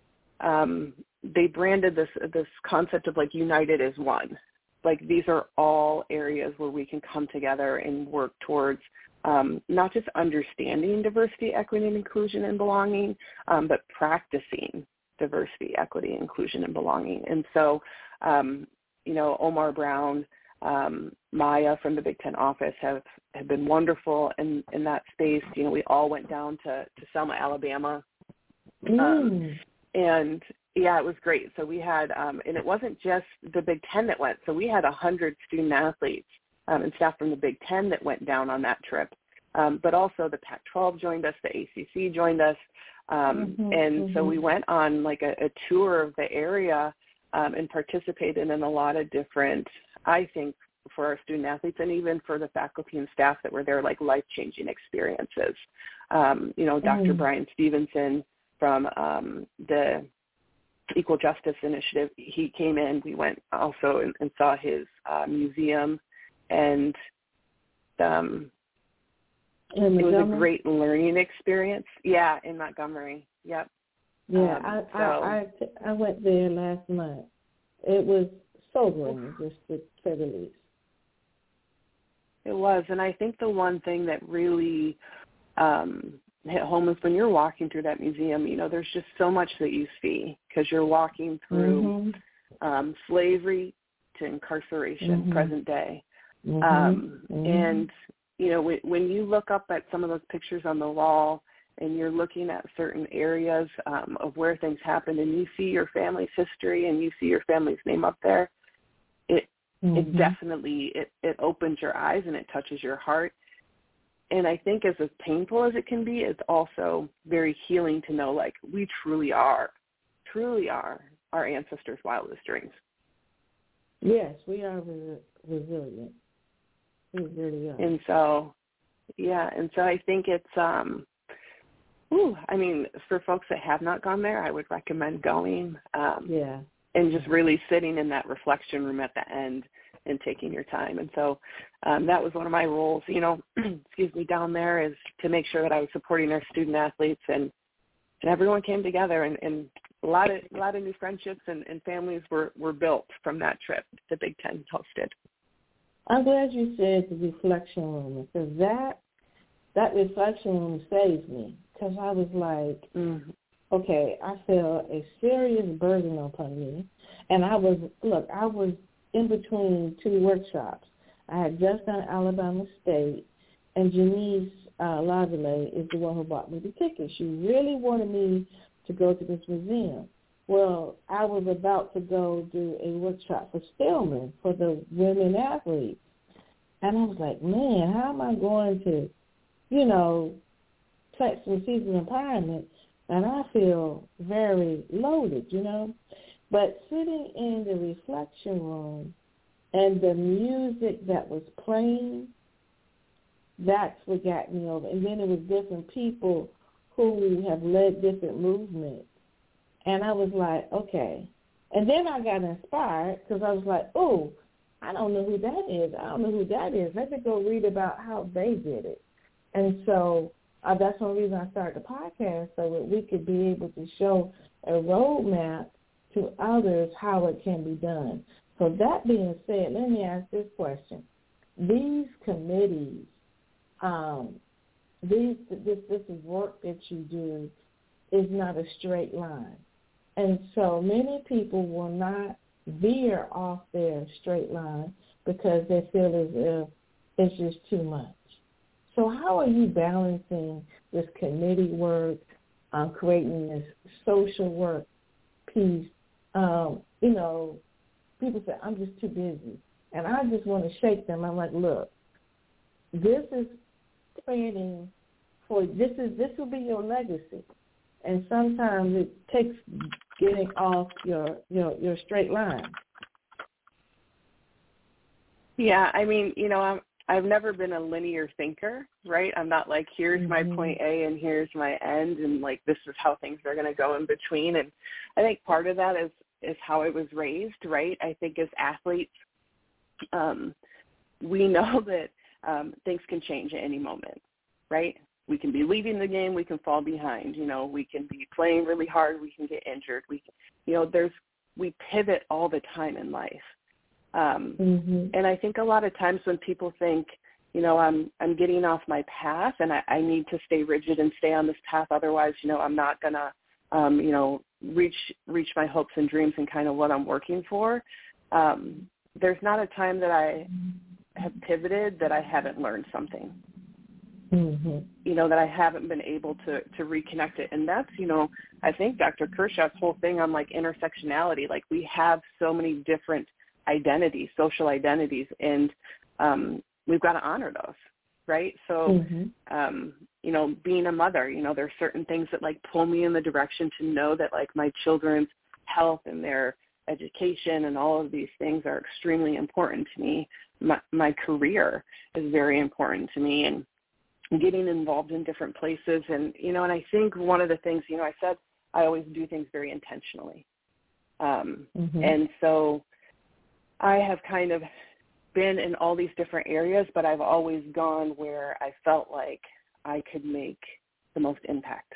um, they branded this this concept of like united as one. Like these are all areas where we can come together and work towards Um, not just understanding diversity, equity, and inclusion and belonging, um, but practicing diversity, equity, inclusion, and belonging. And so, um, you know, Omar Brown, um, Maya from the Big Ten office have, have been wonderful in, in that space. You know, we all went down to, to Selma, Alabama. Mm. Um, and, yeah, it was great. So we had, um, and it wasn't just the Big Ten that went. So we had one hundred student athletes Um, and staff from the Big Ten that went down on that trip. Um, but also the Pac twelve joined us, the A C C joined us. Um, mm-hmm, and mm-hmm. so we went on like a, a tour of the area um, and participated in a lot of different, I think, for our student athletes and even for the faculty and staff that were there, like life-changing experiences. Um, you know, Doctor Mm. Brian Stevenson from um, the Equal Justice Initiative, he came in. We went also and, and saw his uh, museum. And um, it was a great learning experience. Yeah, in Montgomery. Yep. Yeah, um, I, so. I I I went there last month. It was sobering, just to say the least. It was, and I think the one thing that really um, hit home is when you're walking through that museum. You know, there's just so much that you see because you're walking through mm-hmm. um, slavery to incarceration, mm-hmm. present day. Mm-hmm. Um, mm-hmm. And, you know, when, when you look up at some of those pictures on the wall and you're looking at certain areas um, of where things happened and you see your family's history and you see your family's name up there, it mm-hmm. it definitely, it, it opens your eyes and it touches your heart. And I think as, as painful as it can be, it's also very healing to know, like, we truly are, truly are our ancestors' wildest dreams. Yes, we are resilient. We really are. And so, yeah, and so I think it's, um, ooh, I mean, for folks that have not gone there, I would recommend going. Um, yeah. And just really sitting in that reflection room at the end and taking your time. And so um, that was one of my roles, you know, excuse me, down there is to make sure that I was supporting our student athletes and, and everyone came together and, and a lot of a lot of new friendships and, and families were, were built from that trip the Big Ten hosted. I'm glad you said the reflection room, because that that reflection room saved me, because I was like, mm-hmm. okay, I felt a serious burden upon me, and I was, look, I was in between two workshops. I had just done Alabama State, and Janice uh, Lavallee is the one who bought me the ticket. She really wanted me to go to this museum. Well, I was about to go do a workshop for Stillman, for the women athletes. And I was like, man, how am I going to, you know, plant some seeds of empowerment? And I feel very loaded, you know. But sitting in the reflection room and the music that was playing, that's what got me over. And then it was different people who have led different movements. And I was like, okay. And then I got inspired because I was like, oh, I don't know who that is. I don't know who that is. Let me go read about how they did it. And so uh, that's one reason I started the podcast, so that we could be able to show a roadmap to others how it can be done. So that being said, let me ask this question. These committees, um, these, this, this work that you do is not a straight line. And so many people will not veer off their straight line because they feel as if it's just too much. So how are you balancing this committee work, um, creating this social work piece? Um, you know, people say, I'm just too busy. And I just want to shake them. I'm like, look, this is planning for, this is this will be your legacy. And sometimes it takes getting off your, your, your straight line. Yeah, I mean, you know, I'm, I've never been a linear thinker, right? I'm not like, here's mm-hmm. my point A and here's my end, and like this is how things are going to go in between. And I think part of that is, is how I was raised, right? I think as athletes, um, we know that um, things can change at any moment, right? We can be leading the game, we can fall behind, you know, we can be playing really hard, we can get injured. We, you know, there's, we pivot all the time in life. Um, mm-hmm. And I think a lot of times when people think, you know, I'm, I'm getting off my path and I, I need to stay rigid and stay on this path. Otherwise, you know, I'm not going to, um, you know, reach, reach my hopes and dreams and kind of what I'm working for. Um, there's not a time that I have pivoted that I haven't learned something. Mm-hmm. You know, that I haven't been able to, to reconnect it. And that's, you know, I think Doctor Kershaw's whole thing on like intersectionality, like we have so many different identities, social identities, and um, we've got to honor those, right? So, mm-hmm. um, you know, being a mother, you know, there's certain things that like pull me in the direction to know that like my children's health and their education and all of these things are extremely important to me. My, my career is very important to me, and getting involved in different places. And, you know, and I think one of the things, you know, I said I always do things very intentionally. Um, mm-hmm. And so I have kind of been in all these different areas, but I've always gone where I felt like I could make the most impact.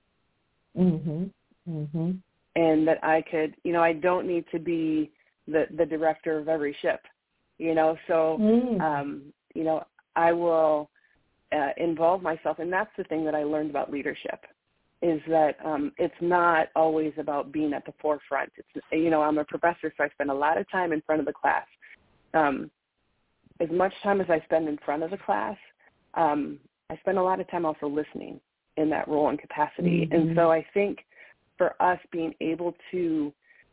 Mm-hmm. Mm-hmm. And that I could, you know, I don't need to be the, the director of every ship, you know, so, mm. um, you know, I will Uh, involve myself, and that's the thing that I learned about leadership, is that um, it's not always about being at the forefront. It's, you know, I'm a professor, so I spend a lot of time in front of the class. Um, as much time as I spend in front of the class, um, I spend a lot of time also listening in that role and capacity. Mm-hmm. And so I think for us being able to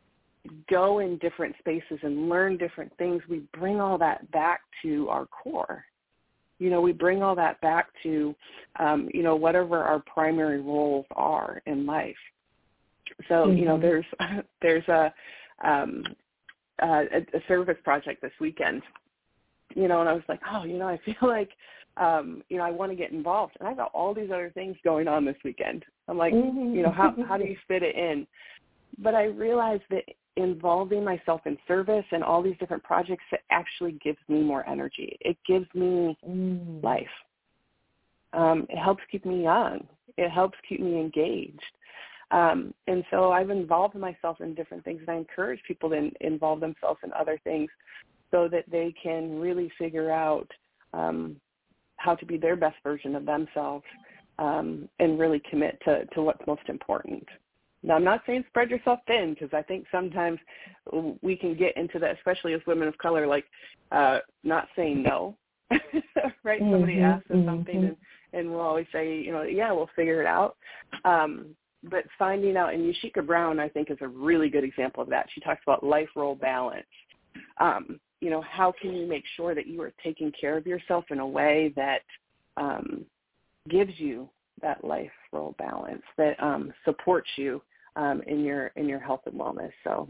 go in different spaces and learn different things, we bring all that back to our core. You know, we bring all that back to, um, you know, whatever our primary roles are in life. So, mm-hmm. you know, there's there's a, um, a a service project this weekend, you know, and I was like, oh, you know, I feel like, um, you know, I want to get involved. And I got all these other things going on this weekend. I'm like, mm-hmm. you know, how how do you fit it in? But I realized that involving myself in service and all these different projects, it actually gives me more energy. It gives me mm. life. Um, it helps keep me young. It helps keep me engaged. Um, and so I've involved myself in different things, and I encourage people to in, involve themselves in other things so that they can really figure out um, how to be their best version of themselves um, and really commit to, to what's most important. Now, I'm not saying spread yourself thin, because I think sometimes we can get into that, especially as women of color, like uh, not saying no, right? Mm-hmm, Somebody asks us mm-hmm. something, and, and we'll always say, you know, yeah, we'll figure it out. Um, but finding out, and Yashika Brown, I think, is a really good example of that. She talks about life role balance. Um, you know, how can you make sure that you are taking care of yourself in a way that um, gives you that life role balance, that um, supports you um, in your in your health and wellness. So,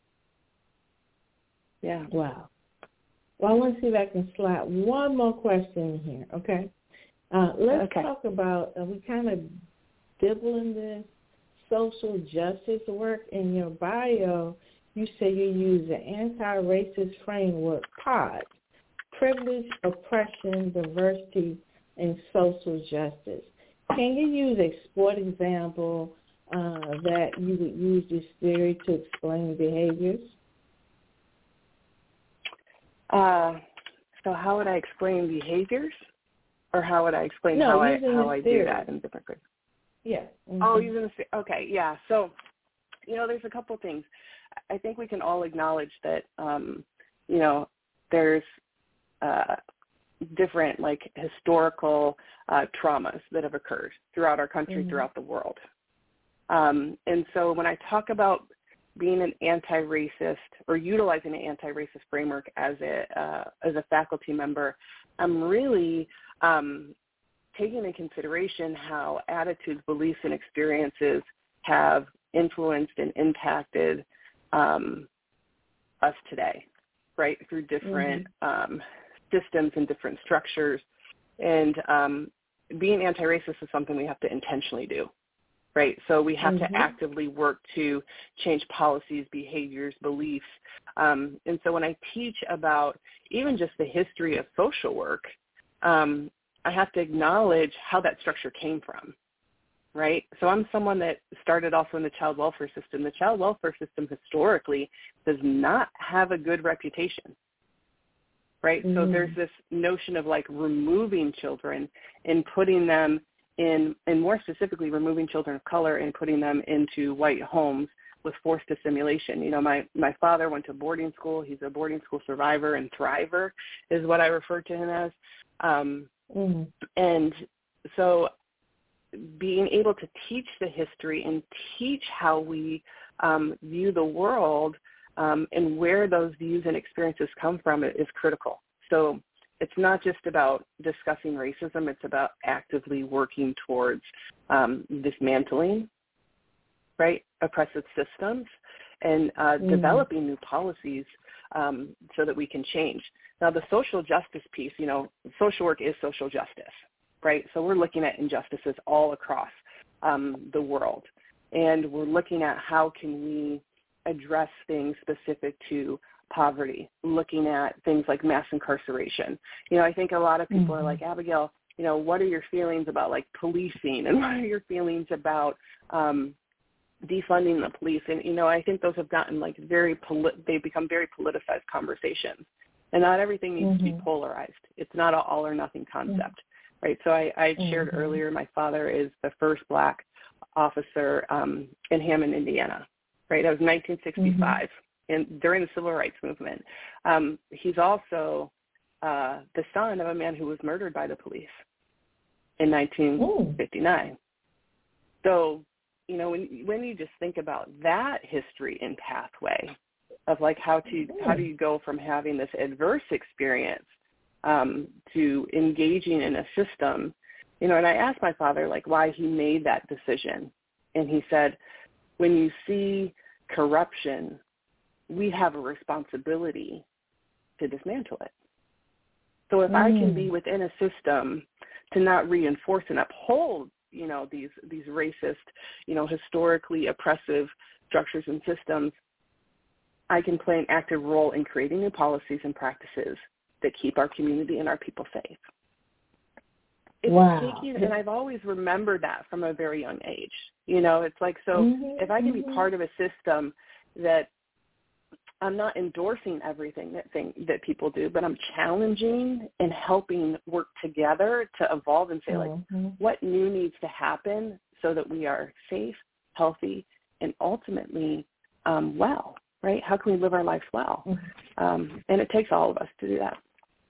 yeah. Wow. Well, I want to see if I can slide one more question in here, okay? Uh, let's okay. talk about, uh, we kind of dibble in this social justice work. In your bio, you say you use the anti-racist framework, POD, privilege, oppression, diversity, and social justice. Can you use a sport example uh, that you would use this theory to explain behaviors? Uh, so how would I explain behaviors? Or how would I explain no, how I how I theory. do that in different ways? Yeah. Mm-hmm. Oh, using the okay, yeah. So, you know, there's a couple of things. I think we can all acknowledge that, um, you know, there's uh, different, like, historical uh, traumas that have occurred throughout our country, mm-hmm. throughout the world. Um, and so when I talk about being an anti-racist or utilizing an anti-racist framework as a uh, as a faculty member, I'm really um, taking into consideration how attitudes, beliefs, and experiences have influenced and impacted um, us today, right, through different mm-hmm. um, systems and different structures. And um, being anti-racist is something we have to intentionally do, right? So we have mm-hmm. to actively work to change policies, behaviors, beliefs. Um, and so when I teach about even just the history of social work, um, I have to acknowledge how that structure came from, right? So I'm someone that started also in the child welfare system. The child welfare system historically does not have a good reputation, right? Mm. So there's this notion of like removing children and putting them in, and more specifically removing children of color and putting them into white homes with forced assimilation. You know, my, my father went to boarding school. He's a boarding school survivor and thriver is what I refer to him as. Um, mm. And so being able to teach the history and teach how we um, view the world um, and where those views and experiences come from is critical. So it's not just about discussing racism. It's about actively working towards um, dismantling, right, oppressive systems and uh, mm. developing new policies um, so that we can change. Now, the social justice piece, you know, social work is social justice, right? So we're looking at injustices all across um, the world, and we're looking at how can we address things specific to poverty, looking at things like mass incarceration. You know, I think a lot of people mm-hmm. are like, Abigail, you know, what are your feelings about like policing, and what are your feelings about um, defunding the police? And, you know, I think those have gotten like very, polit- they've become very politicized conversations. And not everything needs mm-hmm. to be polarized. It's not an all or nothing concept, mm-hmm. right? So I, I shared mm-hmm. earlier, my father is the first black officer um, in Hammond, Indiana, right? That was nineteen sixty-five, mm-hmm. and during the Civil Rights Movement. Um, he's also uh, the son of a man who was murdered by the police in nineteen fifty-nine. Ooh. So, you know, when when you just think about that history and pathway, of like how to how do you go from having this adverse experience um, to engaging in a system, you know, and I asked my father like why he made that decision. And he said, when you see corruption, we have a responsibility to dismantle it. So if mm. I can be within a system to not reinforce and uphold, you know, these these racist, you know, historically oppressive structures and systems, I can play an active role in creating new policies and practices that keep our community and our people safe. it's wow. taking, and I've always remembered that from a very young age. You know, it's like, so mm-hmm, if I can mm-hmm. be part of a system that I'm not endorsing everything that thing, that people do, but I'm challenging and helping work together to evolve and say, mm-hmm. like, what new needs to happen so that we are safe, healthy, and ultimately um, well, right? How can we live our lives well? Mm-hmm. Um, and it takes all of us to do that.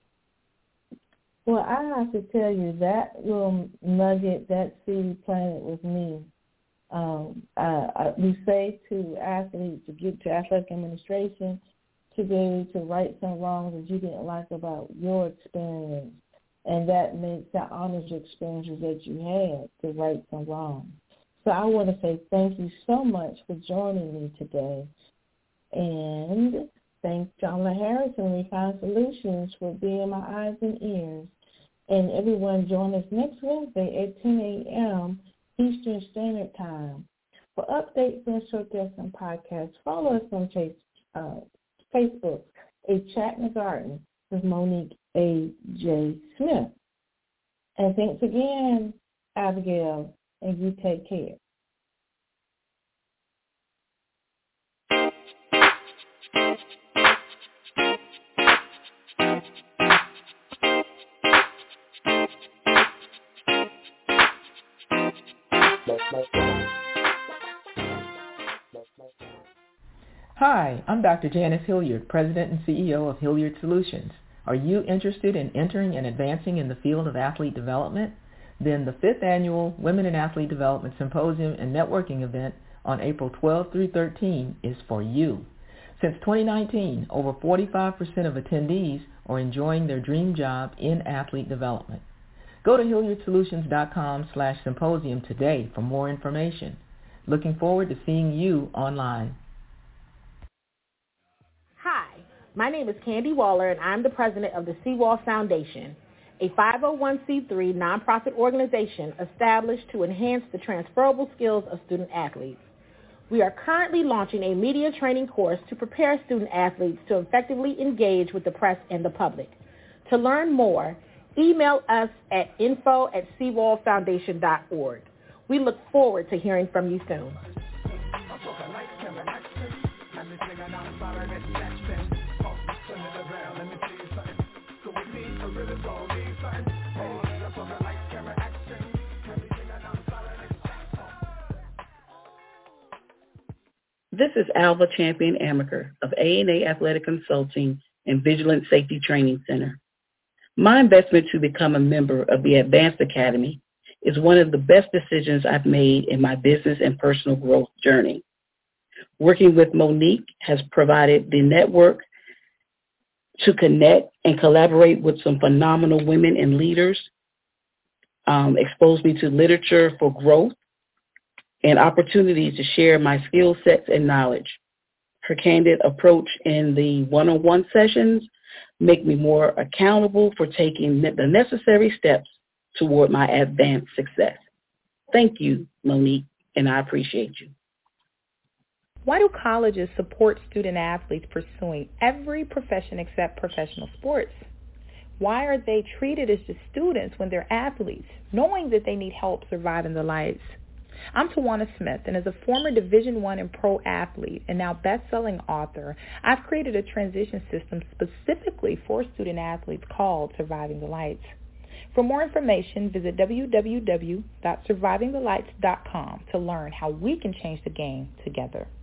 Well, I have to tell you, that little nugget, that seed planted with me. Um, I, I, we say to athletes, to get to athletic administration, to be able to right some wrongs that you didn't like about your experience, and that makes, that honors your experiences that you had to right some wrongs. So I want to say thank you so much for joining me today, and thank Jamala Harris and Refine Solutions for being my eyes and ears. And everyone join us next Wednesday at ten a.m. Eastern Standard Time. For updates and short guests and podcasts, follow us on Chase, uh, Facebook, A Chat in the Garden with Monique A. J. Smith. And thanks again, Abigail, and you take care. Hi, I'm Doctor Janice Hilliard, President and C E O of Hilliard Solutions. Are you interested in entering and advancing in the field of athlete development? Then the fifth Annual Women in Athlete Development Symposium and Networking event on April twelfth through thirteenth is for you. Since twenty nineteen, over forty-five percent of attendees are enjoying their dream job in athlete development. Go to hilliard solutions dot com slash symposium today for more information. Looking forward to seeing you online. Hi, my name is Candy Waller, and I'm the president of the Seawall Foundation, a five oh one c three nonprofit organization established to enhance the transferable skills of student athletes. We are currently launching a media training course to prepare student athletes to effectively engage with the press and the public. To learn more, email us at info at seawall foundation dot org. We look forward to hearing from you soon. This is Alva Champion Amaker of A and A Athletic Consulting and Vigilant Safety Training Center. My investment to become a member of the Advanced Academy is one of the best decisions I've made in my business and personal growth journey. Working with Monique has provided the network to connect and collaborate with some phenomenal women and leaders, um, exposed me to literature for growth, and opportunities to share my skill sets and knowledge. Her candid approach in the one-on-one sessions make me more accountable for taking the necessary steps toward my advanced success. Thank you, Monique, and I appreciate you. Why do colleges support student athletes pursuing every profession except professional sports? Why are they treated as just students when they're athletes, knowing that they need help surviving the lights? I'm Tawana Smith, and as a former Division I and pro athlete and now best-selling author, I've created a transition system specifically for student athletes called Surviving the Lights. For more information, visit w w w dot surviving the lights dot com to learn how we can change the game together.